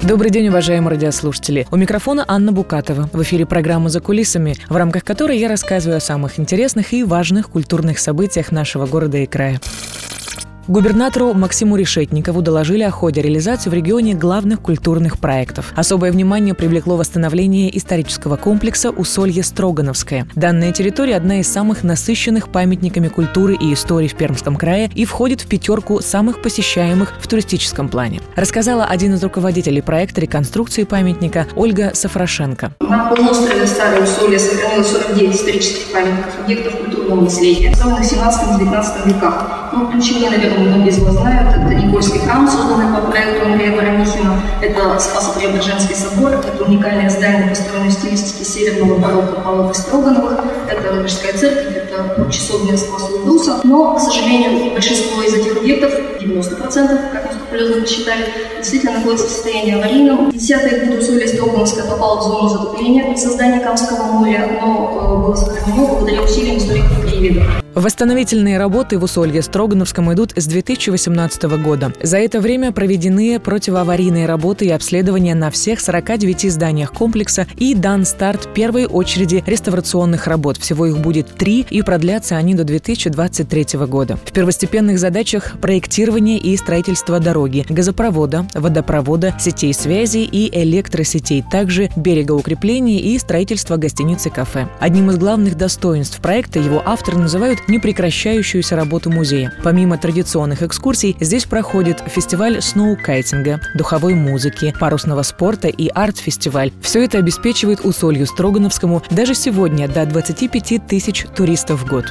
Добрый день, уважаемые радиослушатели. У микрофона Анна Букатова. В эфире программа «За кулисами», в рамках которой я рассказываю о самых интересных и важных культурных событиях нашего города и края. Губернатору Максиму Решетникову доложили о ходе реализации в регионе главных культурных проектов. Особое внимание привлекло восстановление исторического комплекса Усолье-Строгановское. Данная территория – одна из самых насыщенных памятниками культуры и истории в Пермском крае и входит в пятерку самых посещаемых в туристическом плане. Рассказала один из руководителей проекта реконструкции памятника Ольга Сафрошенко. На полуострове Старое Усолье сохранилось 49 исторических памятников объектов культурного наследия, основанных в 17-19 веках. Ключевые, наверное, многие из вас знают, это Никольский храм, созданный по проекту Андрея Баранихина, это Спасо-Преображенский собор, это уникальное здание, построенное в стилистике северного барокко Павла Строгановых, это Рижская церковь, это часовня Спаса Иисуса. Но, к сожалению, большинство из этих объектов, 90%, как мы скрупулезно посчитали, действительно находятся в состоянии аварийном. В 10-е годы Усолье Строгановское попало в зону затопления при создании Камского моря, но было сохранено благодаря усилиям историков-краеведов. Восстановительные работы в Усолье-Строгановском идут с 2018 года. За это время проведены противоаварийные работы и обследования на всех 49 зданиях комплекса и дан старт первой очереди реставрационных работ. Всего их будет 3, и продлятся они до 2023 года. В первостепенных задачах проектирование и строительство дороги, газопровода, водопровода, сетей связи и электросетей, также берегоукрепления и строительство гостиниц-кафе. Одним из главных достоинств проекта его авторы называют непрекращающуюся работу музея. Помимо традиционных экскурсий, здесь проходит фестиваль сноукайтинга, духовой музыки, парусного спорта и арт-фестиваль. Все это обеспечивает Усолью-Строгановскому даже сегодня до 25 тысяч туристов в год.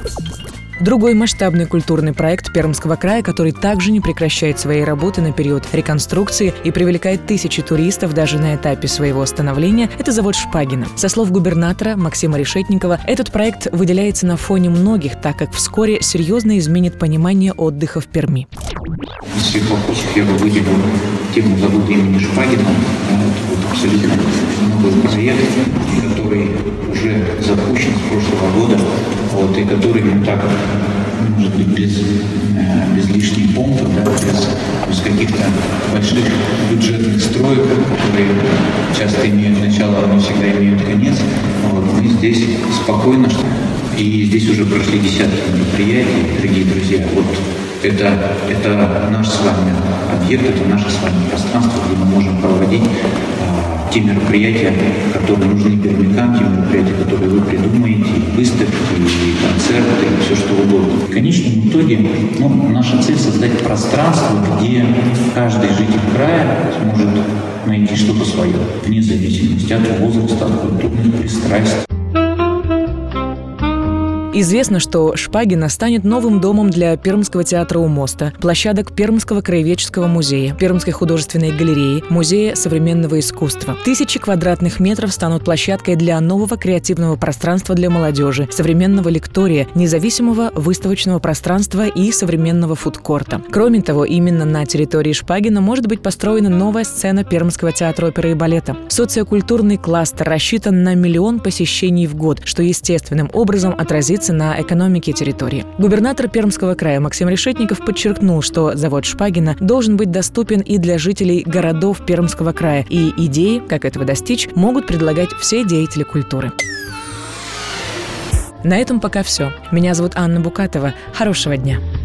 Другой масштабный культурный проект Пермского края, который также не прекращает своей работы на период реконструкции и привлекает тысячи туристов даже на этапе своего становления, это завод Шпагина. Со слов губернатора Максима Решетникова, этот проект выделяется на фоне многих, так как вскоре серьезно изменит понимание отдыха в Перми. Из всех вопросов я бы выделил тему завода имени Шпагина. Это абсолютно новый проект, который уже запущен с прошлого года, и который, так, может быть, без лишних помпов, без каких-то больших бюджетных строек, которые часто имеют начало, но всегда имеют конец. Мы здесь спокойно, и здесь уже прошли десятки мероприятий, дорогие друзья. Это наш с вами объект, это наше с вами пространство, где мы можем проводить те мероприятия, которые нужны пермякам, те мероприятия, которые вы придумаете, и выставки, и концерты, и все что угодно. В конечном итоге наша цель — создать пространство, где каждый житель края сможет найти что-то свое, вне зависимости от возраста, от культурных пристрастий. Известно, что Шпагина станет новым домом для Пермского театра у моста, площадок Пермского краеведческого музея, Пермской художественной галереи, Музея современного искусства. 1000 квадратных метров станут площадкой для нового креативного пространства для молодежи, современного лектория, независимого выставочного пространства и современного фудкорта. Кроме того, именно на территории Шпагина может быть построена новая сцена Пермского театра оперы и балета. Социокультурный кластер рассчитан на 1 миллион посещений в год, что естественным образом отразится на экономике территории. Губернатор Пермского края Максим Решетников подчеркнул, что завод Шпагина должен быть доступен и для жителей городов Пермского края, и идеи, как этого достичь, могут предлагать все деятели культуры. На этом пока все. Меня зовут Анна Букатова. Хорошего дня.